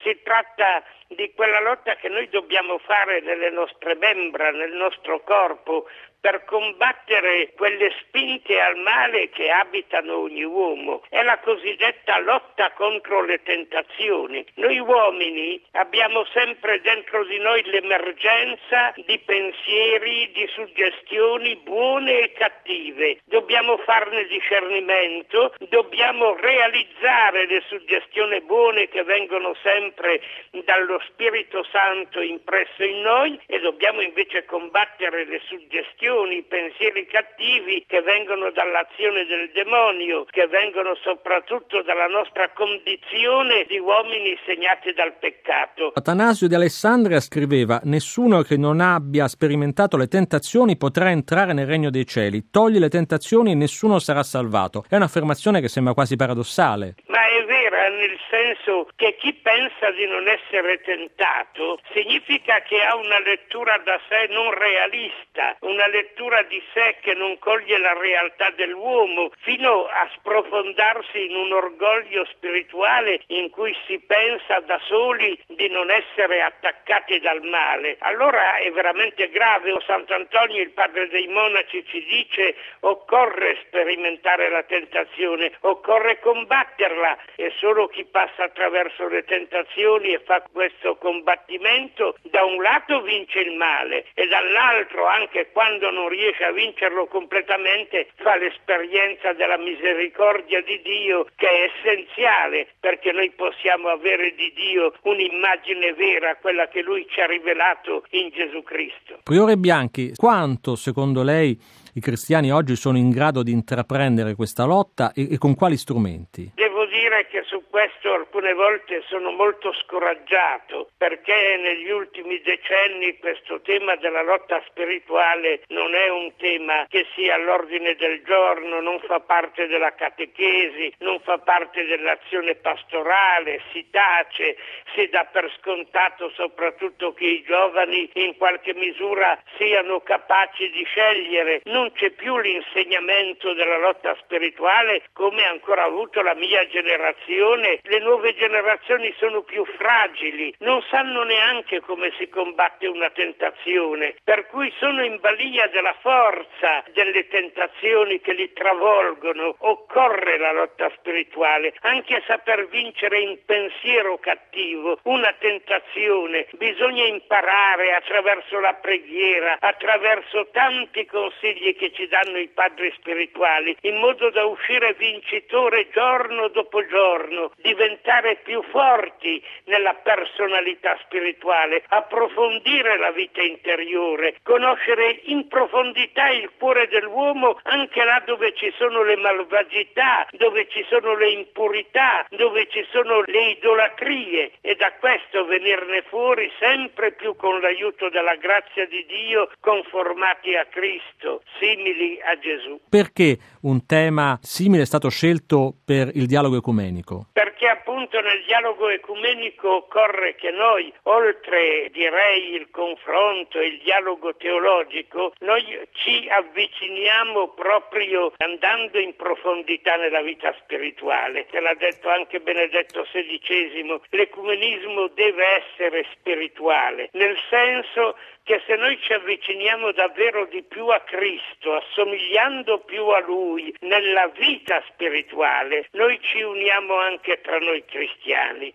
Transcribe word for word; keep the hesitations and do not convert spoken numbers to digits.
Si tratta di quella lotta che noi dobbiamo fare nelle nostre membra, nel nostro corpo, per combattere quelle spinte al male che abitano ogni uomo. È la cosiddetta lotta contro le tentazioni. Noi uomini abbiamo sempre dentro di noi l'emergenza di pensieri, di suggestioni buone e cattive. Dobbiamo farne discernimento, dobbiamo realizzare le suggestioni buone che vengono sempre dallo Spirito Santo impresso in noi e dobbiamo invece combattere le suggestioni, i pensieri cattivi che vengono dall'azione del demonio, che vengono soprattutto dalla nostra condizione di uomini segnati dal peccato. Atanasio di Alessandria scriveva: nessuno che non abbia sperimentato le tentazioni potrà entrare nel regno dei cieli. Togli le tentazioni e nessuno sarà salvato. È un'affermazione che sembra quasi paradossale. Ma è vera, nel senso che chi pensa di non essere tentato significa che ha una lettura da sé non realista, una lettura di sé che non coglie la realtà dell'uomo, fino a sprofondarsi in un orgoglio spirituale in cui si pensa da soli di non essere attaccati dal male. Allora è veramente grave. Sant'Antonio, il padre dei monaci, ci dice: occorre sperimentare la tentazione, occorre combatterla, e solo chi passa attraverso le tentazioni e fa questo combattimento da un lato vince il male e dall'altro, anche quando non riesce a vincerlo completamente, fa l'esperienza della misericordia di Dio, che è essenziale perché noi possiamo avere di Dio un'immagine vera, quella che Lui ci ha rivelato in Gesù Cristo. Priore Bianchi, quanto secondo lei i cristiani oggi sono in grado di intraprendere questa lotta e, e con quali strumenti? Devo dire che su questo alcune volte sono molto scoraggiato, perché negli ultimi decenni questo tema della lotta spirituale non è un tema che sia all'ordine del giorno, non fa parte della catechesi, non fa parte dell'azione pastorale, si tace, si dà per scontato soprattutto che i giovani in qualche misura siano capaci di scegliere. Non c'è più l'insegnamento della lotta spirituale come ha ancora avuto la mia generazione. Le nuove generazioni sono più fragili, non sanno neanche come si combatte una tentazione, per cui sono in balia della forza delle tentazioni che li travolgono. Occorre la lotta spirituale, anche saper vincere in pensiero cattivo una tentazione. Bisogna imparare attraverso la preghiera, attraverso tanti consigli che ci danno i padri spirituali, in modo da uscire vincitore giorno dopo giorno, diventare più forti nella personalità spirituale, approfondire la vita interiore, conoscere in profondità il cuore dell'uomo, anche là dove ci sono le malvagità, dove ci sono le impurità, dove ci sono le idolatrie, e da questo venirne fuori sempre più con l'aiuto della grazia di Dio, conformati a Cristo, simili a Gesù. Perché un tema simile è stato scelto per il dialogo ecumenico? Perché appunto nel dialogo ecumenico occorre che noi, oltre direi il confronto e il dialogo teologico, noi ci avviciniamo proprio andando in profondità nella vita spirituale. Te l'ha detto anche Benedetto sedicesimo, l'ecumenismo deve essere spirituale, nel senso che se noi ci avviciniamo davvero di più a Cristo, assomigliando più a Lui nella vita spirituale, noi ci uniamo anche tra noi cristiani.